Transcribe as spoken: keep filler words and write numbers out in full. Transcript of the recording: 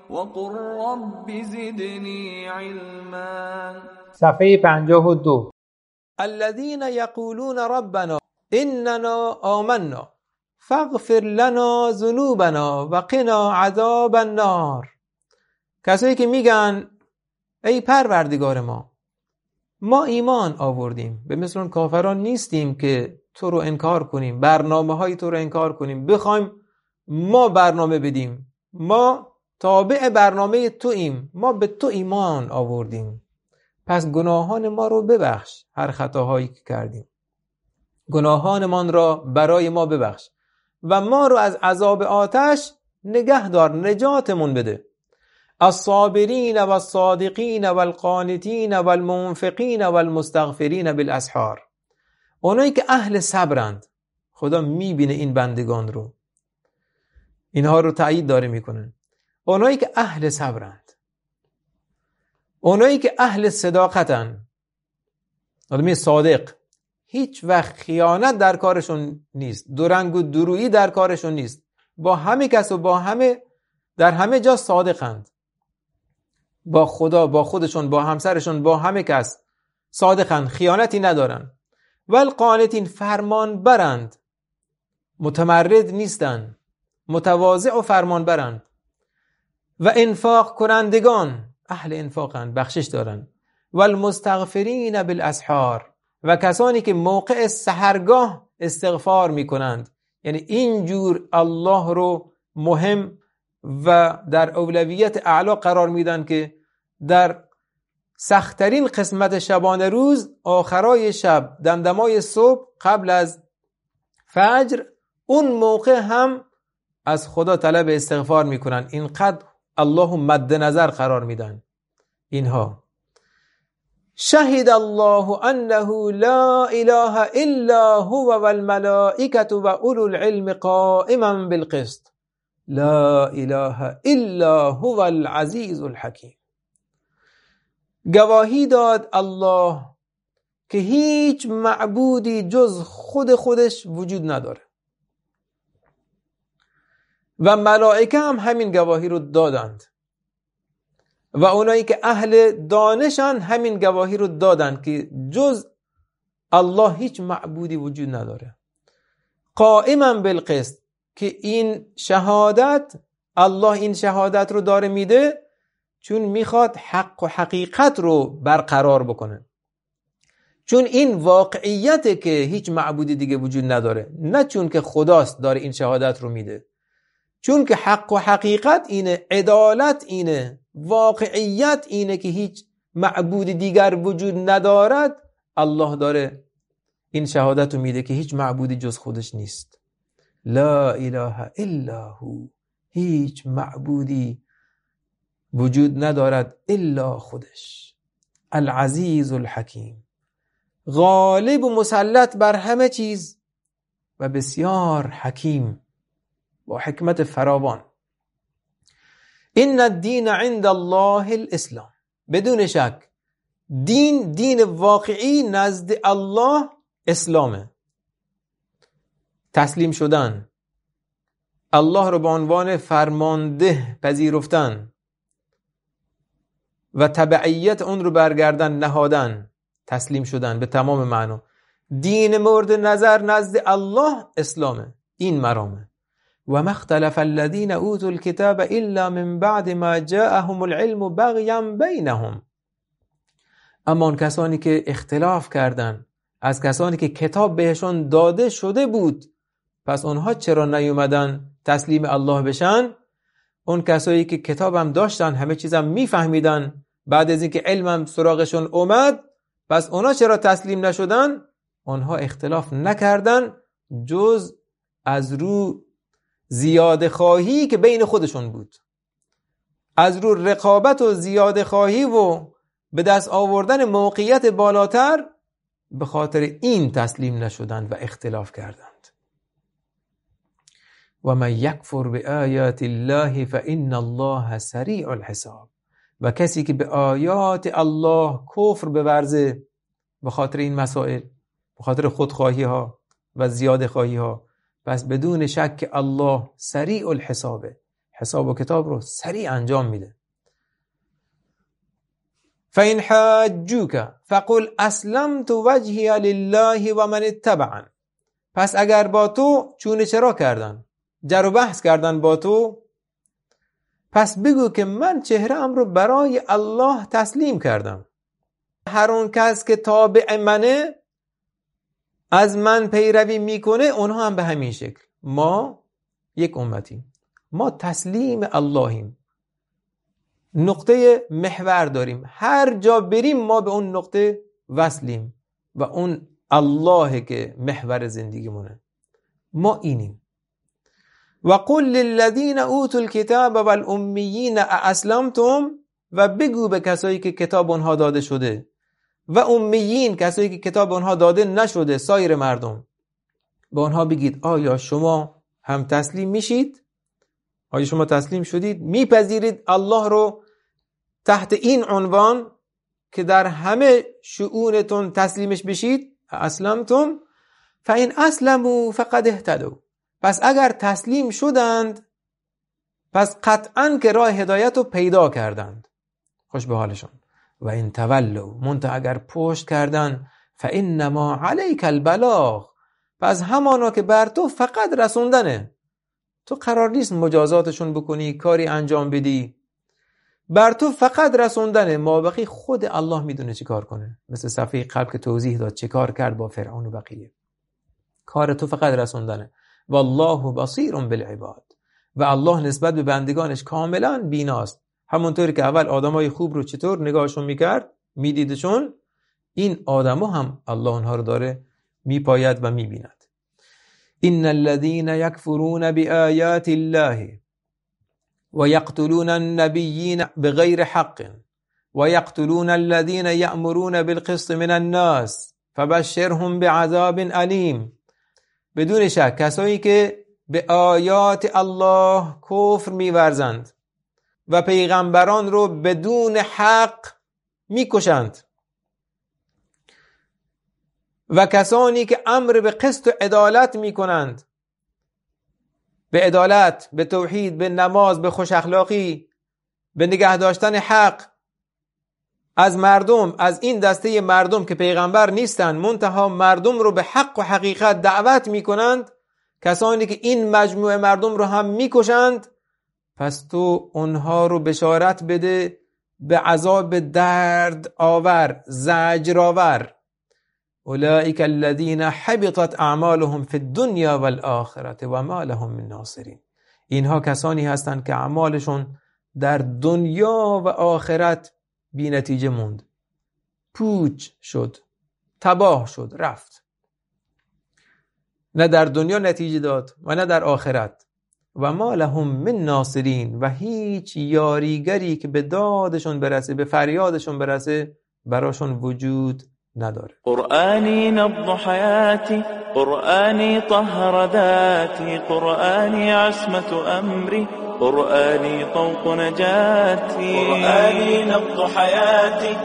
وقل رب زدنی علما. صفحه پنجاه و دو. الذين يقولون ربنا إننا آمنا فاغفر لنا ذنوبنا وقنا عذاب النار. کسایی که میگن ای پروردگار ما، ما ایمان آوردیم، به مثل اون کافران نیستیم که تو رو انکار کنیم، برنامه های تو رو انکار کنیم، بخوایم ما برنامه بدیم، ما تابع برنامه تو ایم، ما به تو ایمان آوردیم، پس گناهان ما رو ببخش، هر خطاهایی که کردیم گناهانمان را برای ما ببخش و ما رو از عذاب آتش نگه دار، نجاتمون بده. الصابرین و الصادقین و القانتین و المنفقین و المستغفرین بالاسحار. اونایی که اهل صبرند، خدا میبینه این بندگان رو، اینها رو تایید داره میکنن. اونایی که اهل صبرند، اونایی که اهل صداقتن، آدمی صادق، هیچ وقت خیانت در کارشون نیست، درنگ و درویی در کارشون نیست، با همه کس و با همه در همه جا صادقند، با خدا، با خودشون، با همسرشون، با همه کس صادقند، خیانتی ندارن. والقانتین، فرمان برند، متمرد نیستن، متواضع و فرمان برند. و انفاق کنندگان، اهل انفاقند، بخشش دارن. والمستغفرین بالاسحار، و کسانی که موقع سحرگاه استغفار میکنند، یعنی اینجور الله رو مهم و در اولویت اعلا قرار میدن که در سخت‌ترین قسمت شبانه روز، آخرای شب، دمدمای صبح، قبل از فجر، اون موقع هم از خدا طلب استغفار میکنن. اینقدر الله مد نظر قرار میدن اینها. شهد الله انه لا اله الا هو والملائکه و اولو العلم قائما بالقسط لا اله الا هو العزیز الحکیم. گواهی داد الله که هیچ معبودی جز خود خودش وجود نداره و ملائکه هم همین گواهی رو دادند و اونایی که اهل دانشن همین گواهی رو دادند که جز الله هیچ معبودی وجود نداره. قائما بالقسط، که این شهادت، الله این شهادت رو داره میده چون میخواد حق و حقیقت رو برقرار بکنه، چون این واقعیته که هیچ معبودی دیگه وجود نداره، نه چون که خداست داره این شهادت رو میده، چون که حق و حقیقت اینه، عدالت اینه، واقعیت اینه که هیچ معبود دیگر وجود ندارد. الله داره این شهادت رو میده که هیچ معبودی جز خودش نیست. لا اله الا هو، هیچ معبودی وجود ندارد الا خودش. العزیز الحکیم، غالب و مسلط بر همه چیز و بسیار حکیم، با حکمت فراوان. این الدین عند الله الاسلام، بدون شک دین، دین واقعی نزد الله اسلامه. تسلیم شدن، الله رو به عنوان فرمانده پذیرفتن و تبعیت اون رو برگردن نهادن، تسلیم شدن به تمام معنا. دین مورد نظر نزد الله اسلامه، این مرامه. و ما اختلف الذين اوتوا الكتاب الا من بعد ما جاءهم العلم بغيا بينهم. اما اون کسانی که اختلاف کردن از کسانی که کتاب بهشون داده شده بود، پس اونها چرا نیومدن تسلیم الله بشن؟ اون کسایی که کتاب هم داشتن، همه چیزم میفهمیدن، بعد از اینکه علمم سراغشون اومد، پس اونها چرا تسلیم نشدن؟ اونها اختلاف نکردن جز از رو زیاده خواهی که بین خودشون بود، از رو رقابت و زیاده خواهی و به دست آوردن موقعیت بالاتر، به خاطر این تسلیم نشدن و اختلاف کردند. و من یکفر بآیات الله فإن الله سریع الحساب. و کسی که به آیات الله کفر بورزه به خاطر این مسائل، به خاطر خودخواهی ها و زیاده خواهی ها، پس بدون شک الله سریع الحسابه، حساب و کتاب رو سریع انجام میده. فَإِنْ حَاجُّوكَ فَقُلْ أَسْلَمْتُ وَجْهِيَ لِلَّهِ وَمَنِ اتَّبَعَنِ. پس اگر با تو چونه چرا کردن، جر و بحث کردن با تو، پس بگو که من چهره‌ام رو برای الله تسلیم کردم. هر اون کس که تابع منه، از من پیروی میکنه، اونها هم به همین شکل. ما یک امتیم، ما تسلیم اللهیم، نقطه محور داریم، هر جا بریم ما به اون نقطه وصلیم و اون الله که محور زندگیمونه. ما اینیم. و قل للذین اوتوا الکتاب والامیین اسلمتم، و بگو به کسایی که کتاب اونها داده شده و امیین، کسایی که کتاب اونها داده نشده، سایر مردم، به اونها بگید آیا شما هم تسلیم میشید؟ آیا شما تسلیم شدید؟ میپذیرید الله رو تحت این عنوان که در همه شؤونتون تسلیمش بشید؟ اسلمتم فإن اسلموا فقد اهتدوا. پس اگر تسلیم شدند، پس قطعاً که راه هدایت رو پیدا کردند. خوش به حالشون. و این تولوا، منتها اگر پشت کردن، فإنما علیک البلاغ، پس همانا که بر تو فقط رسوندنه. تو قرار نیست مجازاتشون بکنی، کاری انجام بدی، بر تو فقط رسوندنه. ما بقیه خود الله میدونه چی کار کنه. مثل صفحه قبل که توضیح داد چی کار کرد با فرعون و بقیه. کار تو فقط رسوندنه. والله بصیر بالعباد، و الله نسبت به بندگانش کاملا بیناست. همونطوری که اول آدمای خوب رو چطور نگاهشون میکرد، میدیدشون، این آدما هم الله اونها رو داره میپاید و میبیند. ان الذين يكفرون بآيات الله ويقتلون النبيين بغير حق ويقتلون الذين يأمرون بالقسط من الناس فبشرهم بعذاب أليم. بدون شک کسایی که به آیات الله کفر می‌ورزند و پیغمبران رو بدون حق میکشند و کسانی که امر به قسط و عدالت میکنند، به عدالت، به توحید، به نماز، به خوش اخلاقی، به نگه داشتن حق از مردم، از این دسته مردم که پیغمبر نیستند، منتها مردم رو به حق و حقیقت دعوت میکنند، کسانی که این مجموعه مردم رو هم میکشند، پس تو اونها رو بشارت بده به عذاب درد آور، زجر آور. اولئک الذین حبطت اعمالهم فی الدنیا والآخرة و ما لهم من ناصرین. اینها کسانی هستند که اعمالشون در دنیا و آخرت بی نتیجه موند، پوچ شد، تباه شد، رفت. نه در دنیا نتیجه داد و نه در آخرت. و ما لهم من ناصرین، و هیچ یاریگری که به دادشون برسه، به فریادشون برسه، براشون وجود نداره. قرآنی نبض حیاتی، قرآنی طهر ذاتی، قرآنی عصمت امری، قرآنی طوق نجاتی، قرآنی نبض حیاتی.